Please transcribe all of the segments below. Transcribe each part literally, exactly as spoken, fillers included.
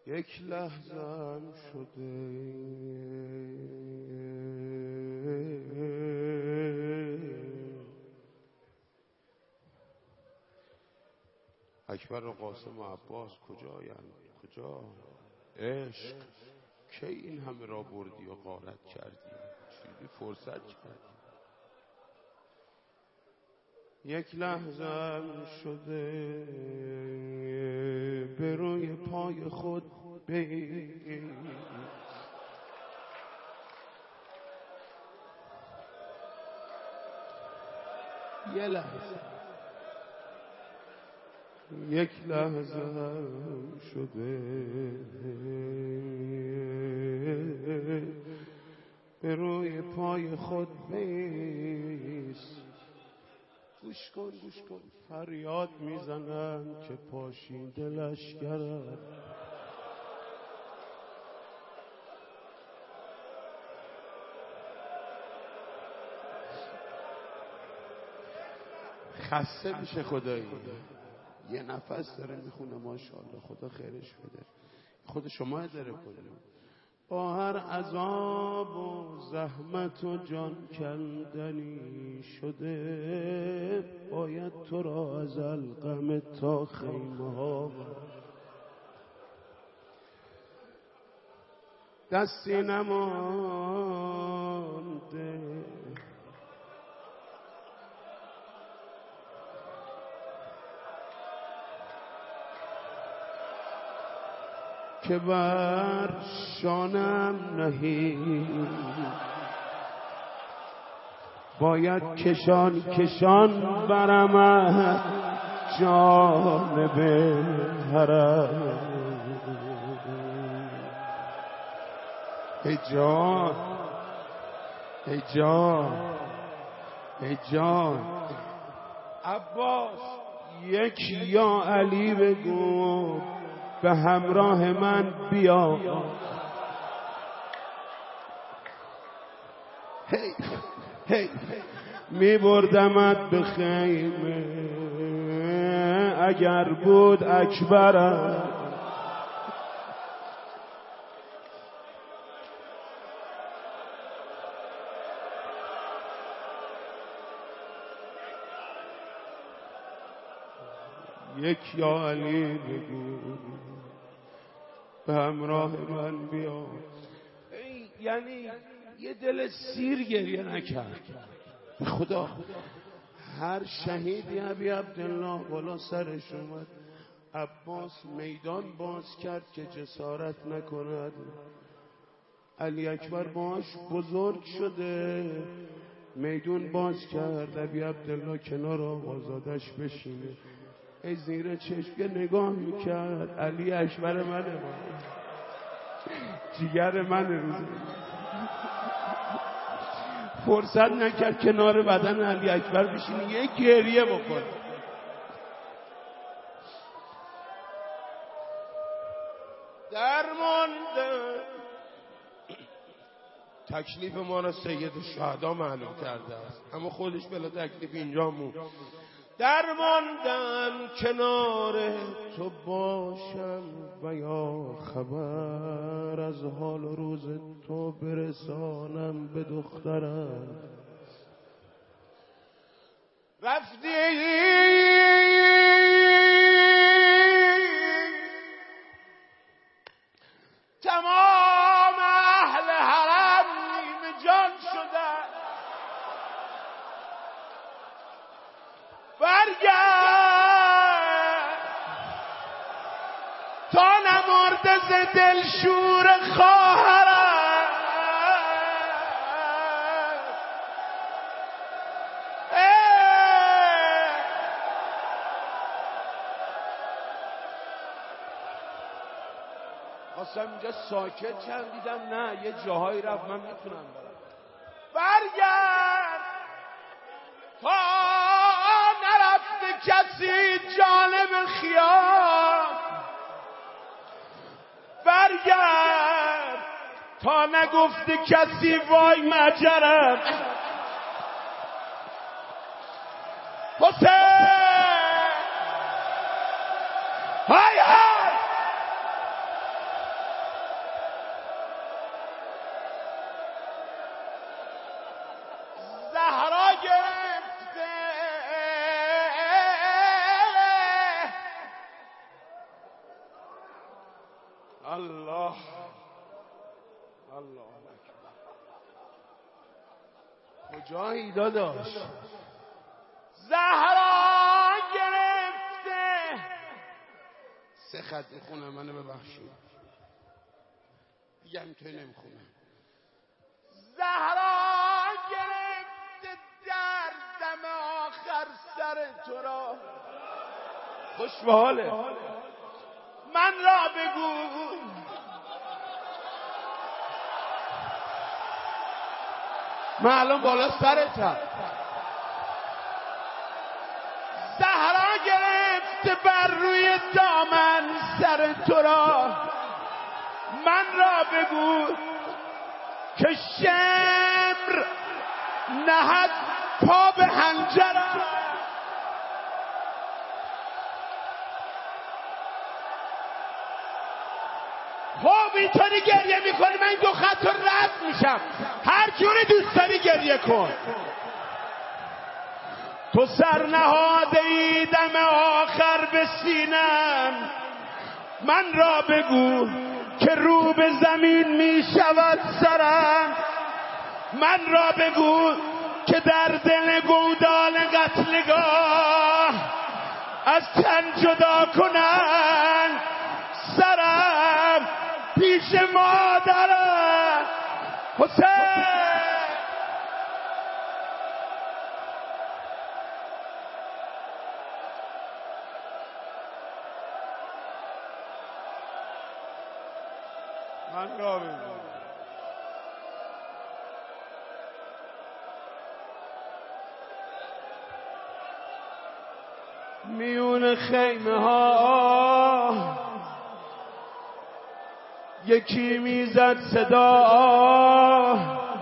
یک لحظم شده اکبر و قاسم و عباس کجایند؟ کجا؟ عشق کی این همه را بردی و غارت کردی؟ چیزی فرصت کردی؟ یک لحظم شده به روی پای خود بایست، یه لحظه یک لحظه شده به روی پای خود بایست. گوش کن گوش کن فریاد میزنن که پاشیده لشکرم، خسته میشه خدایی. یه نفس داره میخونه ماشاءالله، خدا خیرش بده، خود شما اداره کنید. با هر عذاب و زحمت و جان کندنی شده، باید تو را از القمه تا خیمه ها دستی نمانده. که بر شانم نهی، باید کشان کشان برم از جانب حرم. ای جان ای جان ای جان عباس، یک یا علی بگو به همراه من بیا. هی هی می بردمت به خیمه اگر بود اکبرم. یک یا علی بگو به همراه من بیا. یعنی یه دل سیر گریه نکرد به خدا. هر شهیدی ابی عبدالله بالا سرش اومد، عباس میدان باز کرد که جسارت نکند. علی اکبر باش بزرگ شده، میدون باز کرد ابی عبدالله کنار آقازادش بشینه. ای زیر چشم نگاه میکرد، علی اکبر منه، جیگر منه. روزه فرصت نکرد کنار بدن علی اکبر بشینه یک گریه بکن. درمانده تکلیف ما را سید الشهدا معلوم کرده است، اما خودش بلا تکلیف اینجا مون. درماندم کنار تو باشم و یا خبر از حال و روز تو برسانم به دخترم. رفتی تمام اهل حرم نیمه جان شدن، برگرد تا نمرده ز دل شور خواهرم. خواستم اینجا ساکت چند دیدم نه یه جاهایی رفت من میتونم برم. برگرد تا نرفته کسی جانب خیام، برگرد تا نگفته کسی وای مجرم. حسین های های الله الله کجایی داداش؟ زهرا گرفته سه خط میخونم، منو ببخشید دیگه همینطوری نمیخونم. زهرا گرفته در دم آخر سر تو را، خوش به حاله، من را بگو من الان بالا سرتم. زهرا گرفته بر روی دامن سر تو را، من را بگو که شمر نهد پا به حنجرم. خب اینطوری گریه میکنی، من این دو خط رو رد میشم، هر جوری دوست داری گریه کن. تو سر نهاده ای دم آخر به سینم، من را بگو که رو به زمین می شود سرم. من را بگو که در دل گودال قتلگاه از تن جدا کنن سرم. پیش مادرم حسین من را بگو. میون خیمه ها یکی میزد صدا،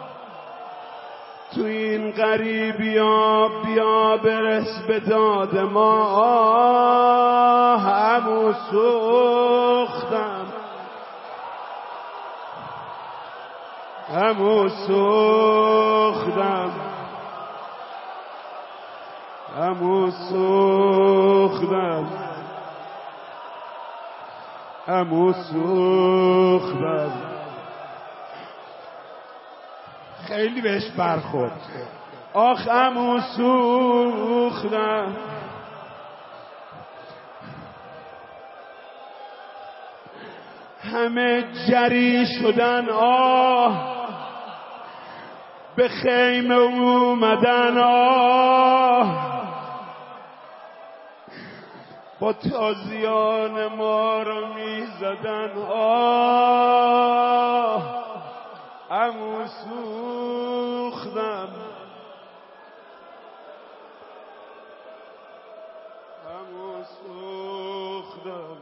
تو این غریبی ها بیا برس به داد ما. همو سوختم همو سوختم همو سوختم همو سوختم. خیلی بهش برخورد. آخ همو سوختم. همه جری شدن آه، به خیمه اومدن آه، با تازیان ما رو میزدن آه. عمو سوختم عمو سوختم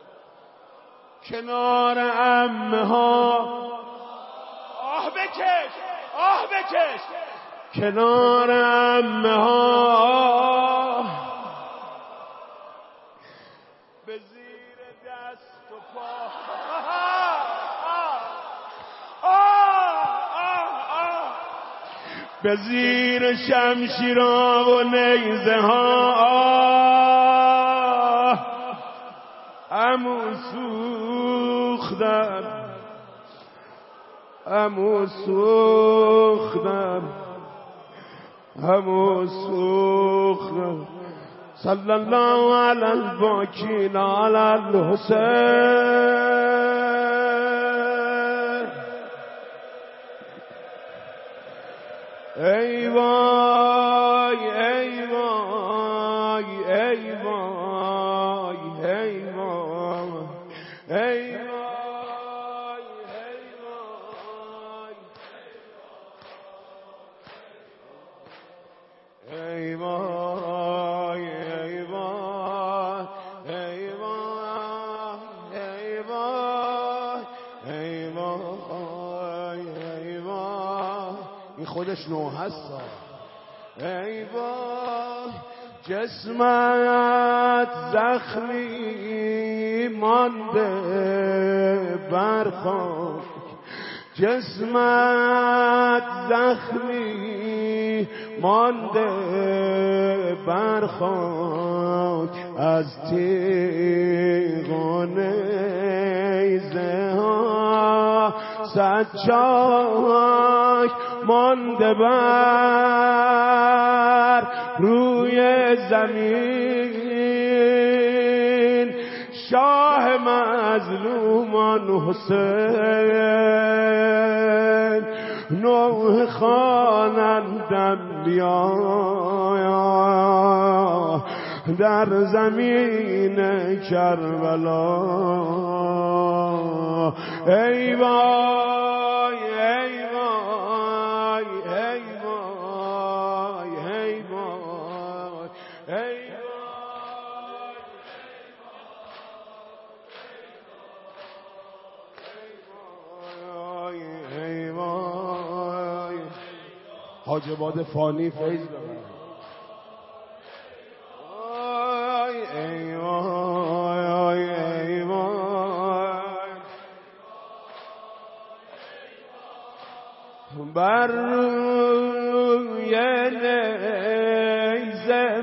کنار عمه ها. آه بکش آه بکش کنار عمه ها، به زیر دست و پا. به زیر شمشیرها و نیزه ها. عمو سوختم عمو سوختم عمو سوختم. صلی الله علی الباکین علی الحسین. ای وای ای وای ای وای ای وای ای وای ای وای ای وای ای وای ای وای ای وای ای وای. این خودش نو هست. ای وای جسمت زخمی مانده بر خاک، جسمت زخمی مانده بر خاک، از تیغ و نیزه سجاک مانده بر روی زمین، شاه مظلومان حسین، نوح خوانندم بیا در زمین کربلا. ای وای ای وای ای وای ای وای ای وای ای وای. حاج عباد فانی فیض ببر. بر روی نیزه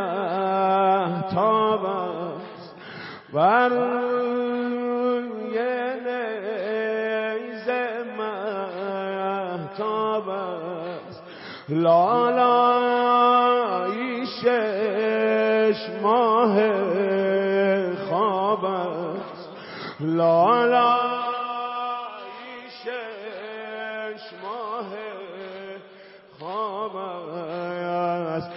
مهتاب است، بر روی نیزه مهتاب است، لالایی شش ماه خواب است، لالایی خواب است.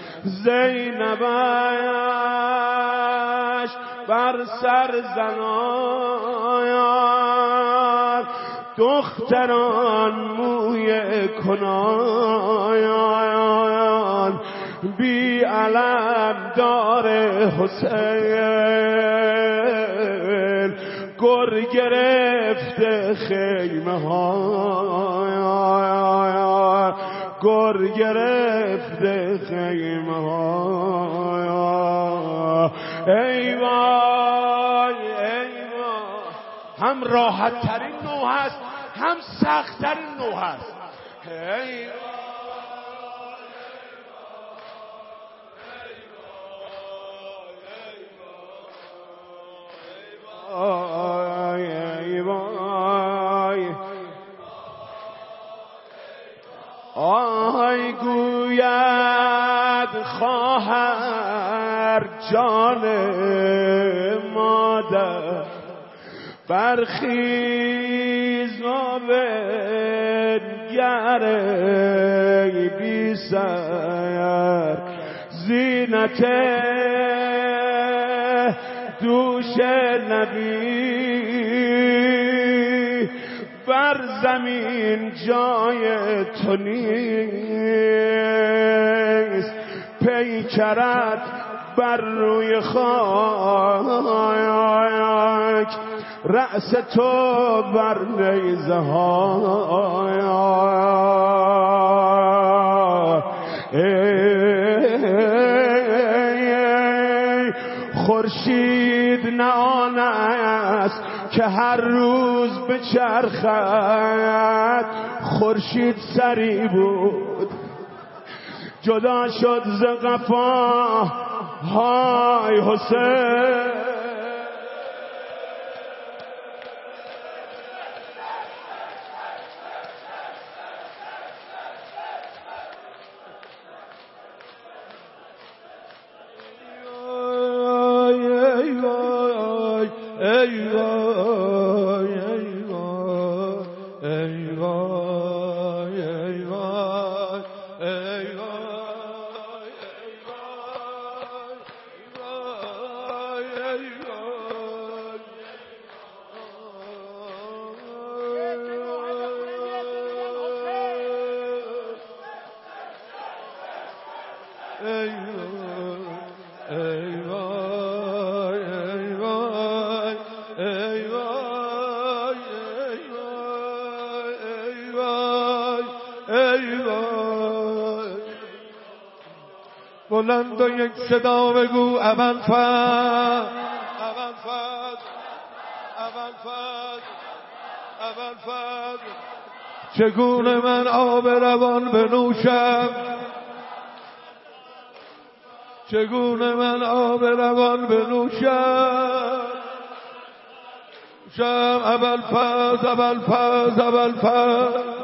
زینبش بر سر زنان، دختران موی کنان، بی علم دار حسین، گر گرفته خیمه ها، گر گرفته خیمه ها. ای وای ای وای. هم راحت ترین نوح هست، هم سخت ترین نوح هست. ای وای ای وای. آی گوید خواهر جان مادر، برخیز و بنگر ای بی سر، زینت دوش نبی بر زمین جای تو نیست، پیکرت بر روی خاک، رأس تو بر نیزه ها. خورشید نه آن است که هر روز بچرخد، خورشید سری بود جدا شد ز قفا. های حسین بلند و یک صدا بگو ابوالفضل، ابوالفضل، ابوالفضل، ابوالفضل. چگونه من آب روان بنوشم، چگونه من آب روان بنوشم، شم ابا الفضل ابا الفضل ابا الفضل.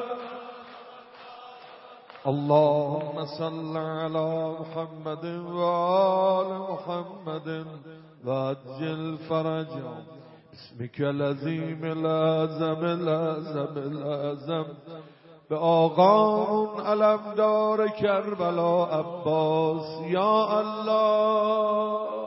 اللهم صل على محمد وآل محمد وعجل فرجهم باسمك العظیم الأعظم الأعظم الأعظم. به آقامون علمدار کربلا عباس یا الله.